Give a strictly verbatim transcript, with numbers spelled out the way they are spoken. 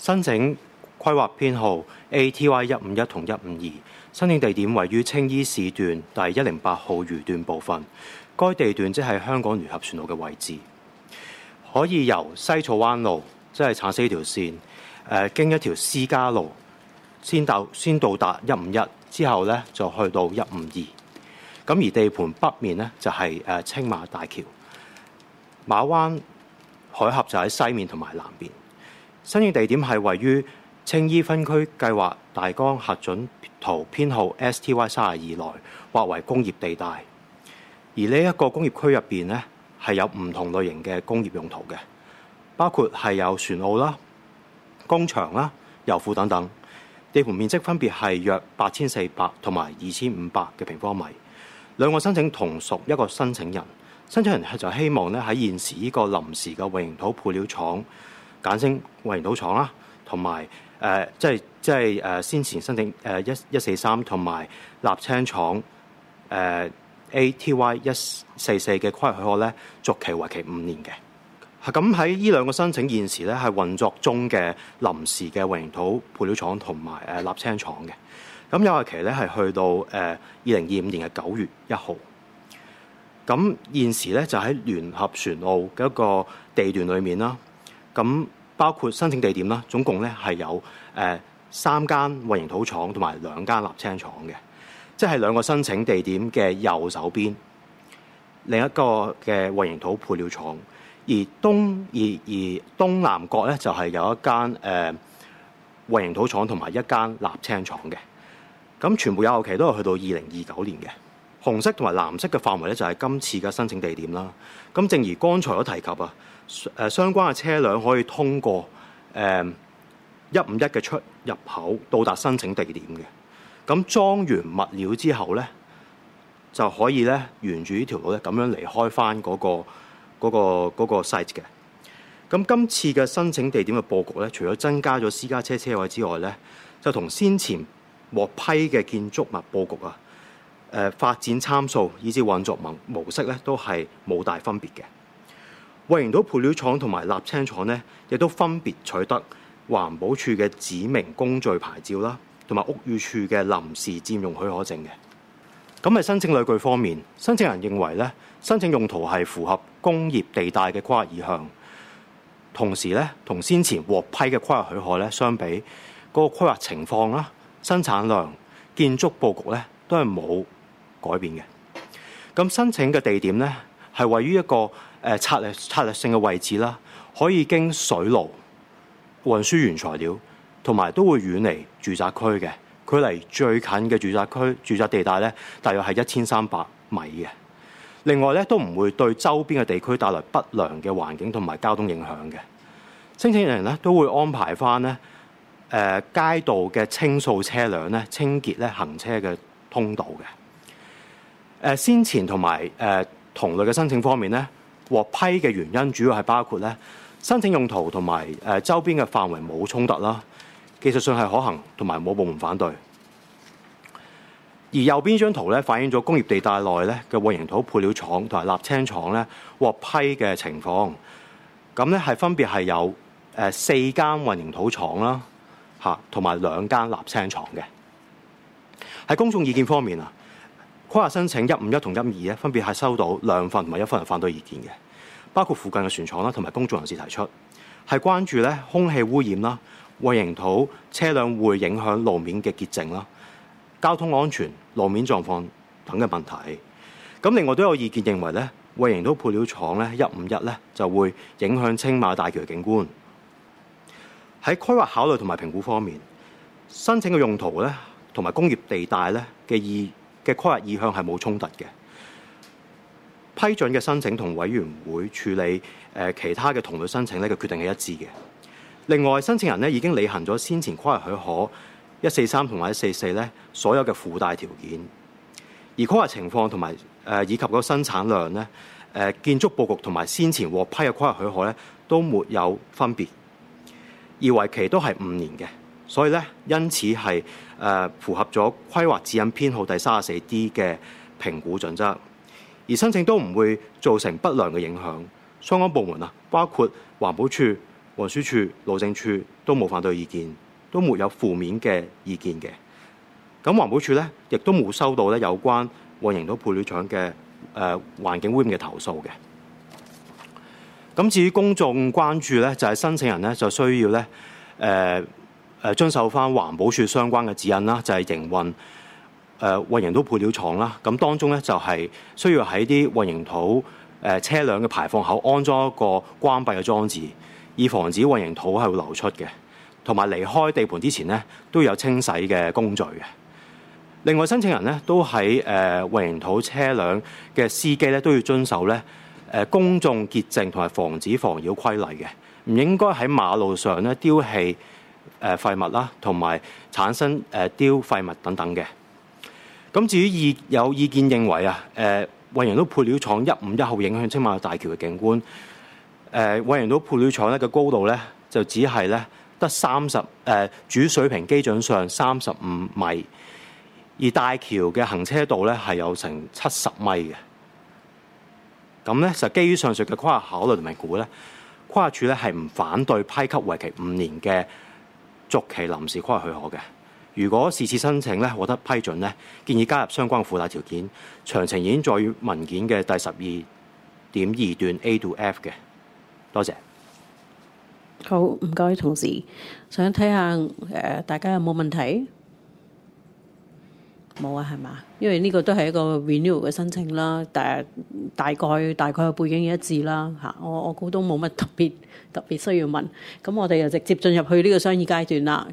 申請規劃編號 A T Y 一五一同一五二，申請地點位於青衣市段第一零八號魚段部分。該地段即係香港聯合船路嘅位置，可以由西草灣路，即係橙色呢條線，誒、呃、經一條私家路，先到先到達一五一，之後咧就去到一五二。咁而地盤北面呢，就係、是、誒、呃、青馬大橋，馬灣海峽就喺西面同埋南邊。申請地點係位於青衣分區計劃大綱核准圖編號 S T Y 三十二內，劃為工業地帶。而呢一個工業區入邊呢，係有唔同類型嘅工業用途嘅，包括係有船澳啦、工場啦、油庫等等。地盤面積分別係約八千四百同埋二千五百嘅平方米。兩個申請同屬一個申請人，申請人就希望咧喺現時呢個臨時嘅混凝土配料廠，簡稱混凝土廠啦，同埋誒即係即係誒先前申請誒一一四三同埋瀝青廠誒、呃、A T Y 一四四嘅規劃許可咧，續期為期五年嘅。咁喺呢兩個申請現時咧係運作中嘅臨時嘅混凝土配料廠同埋誒瀝青廠嘅。咁有效期咧係去到誒二零二五年嘅九月一號。咁現時咧就喺聯合船澳嘅一個地段裏面啦。咁包括申請地點啦，總共咧係有誒三間混凝土廠同埋兩間瀝青廠嘅，即係兩個申請地點嘅右手邊，另一個嘅混凝土配料廠。而東而而東南角咧就係有一間誒、呃、混凝土廠同埋一間瀝青廠嘅。咁全部有效期都係去到二零二九年嘅。紅色同埋藍色嘅範圍咧就係今次嘅申請地點啦。咁正如剛才都提及啊，誒相關嘅車輛可以通過誒一五一嘅出入口到達申請地點嘅。咁裝完物料之後咧，就可以咧沿住呢條路咧咁樣離開翻嗰個嗰個嗰個 site 嘅。咁今次嘅申請地點嘅佈局咧，除咗增加咗私家車車位之外咧，就同先前獲批嘅建築物佈局啊，誒、呃、發展參數以至運作模模式咧，都係冇大分別嘅。混凝土配料廠同埋瀝青廠咧，亦都分別取得環保署嘅指明工序牌照啦，同埋屋宇署嘅臨時佔用許可證嘅。咁喺申請理據方面，申請人認為咧，申請用途係符合工業地帶嘅規劃意向，同時咧，同先前獲批嘅規劃許可咧相比，嗰、那個規劃情況啦、生產量、建築佈局咧都係冇改變嘅。咁申請嘅地點咧係位於一個誒、呃、策略策略性嘅位置啦，可以經水路運輸原材料，同埋都會遠離住宅區嘅，距離最近嘅住宅區住宅地帶咧，大約係一千三百米嘅。另外咧，都唔會對周邊嘅地區帶來不良嘅環境同埋交通影響嘅。申請人咧都會安排翻咧誒街道嘅清掃車輛咧清潔咧行車嘅通道嘅。誒、呃、先前同埋誒同類嘅申請方面咧，獲批嘅原因主要係包括咧申請用途同埋誒周邊嘅範圍冇衝突啦，技術上係可行同埋冇部門反對。而右邊張圖咧反映咗工業地帶內咧嘅混凝土配料廠同埋瀝青廠咧獲批嘅情況。咁咧係分別係有誒四間混凝土廠啦，嚇同埋兩間瀝青廠嘅。喺公眾意見方面啊，規劃申請一五一同一五二咧分別係收到兩份同埋一份反對意見嘅，包括附近嘅船廠啦同埋公眾人士提出，係關注咧空氣污染啦、混凝土車輛會影響路面嘅潔淨啦、交通安全、路面狀況等嘅問題。咁另外都有意見認為咧，混凝土配料廠咧一五一咧就會影響青馬大橋嘅景觀。喺規劃考慮同埋評估方面，申請嘅用途咧同埋工業地帶咧嘅意嘅規劃意向係冇衝突嘅。批准嘅申請同委員會處理誒其他嘅同類申請咧嘅決定係一致嘅。另外，申請人咧已經履行咗先前規劃許可一四三同埋一四四咧所有嘅附帶條件，而規劃情況同埋誒以及個生產量咧誒建築佈局同埋先前獲批嘅規劃許可咧都沒有分別，而為期都係五年嘅，所以咧因此係誒、呃、符合咗規劃指引編號第三十四 D 嘅評估準則，而申請都唔會造成不良嘅影響。相關部門啊，包括環保署、 運輸署、路政署都冇反對意見，都沒有負面嘅意見嘅。咁環保署咧亦都冇收到咧有關混凝土配料廠嘅誒環境污染嘅投訴嘅。咁至於公眾關注咧，就係、是、申請人咧就需要咧誒誒遵守翻環保署相關嘅指引啦，就係、是、營運誒混凝土配料廠啦。咁當中咧就係、是、需要喺啲混凝土誒、呃、車輛嘅排放口安裝一個關閉嘅裝置，以防止混凝土係會流出嘅。同埋離開地盤之前咧都有清洗嘅工序嘅。另外申請人咧都喺誒混凝土車輛嘅司機咧都要遵守咧誒公眾潔淨同埋防止妨擾規例嘅，唔應該喺馬路上咧丟棄誒廢物啦，同埋產生誒丟廢物等等嘅。咁至於意有意見認為啊，誒混凝土配料廠一五一號影響青馬大橋嘅景觀，誒混凝土配料廠咧嘅高度咧就只係咧得三十誒主水平基準上三十五米。而大橋嘅行車道咧係有成七十米嘅，咁咧就基於上述嘅規劃考慮同埋估咧，規劃署咧係唔反對批給為期五年嘅續期臨時規劃許可嘅。如果是次申請咧獲得批准咧，建議加入相關嘅附帶條件，詳情已經載於文件嘅第十二點二段 A 到 F 嘅。多謝。 好，唔該，同事想睇下誒，大家有冇問題？冇啊，係嘛？因為呢個都係一個 renewal 嘅申請啦，但大概大概嘅背景一致啦嚇。我我估都冇乜特別特別需要問。咁我哋就直接進入去呢個商議階段啦。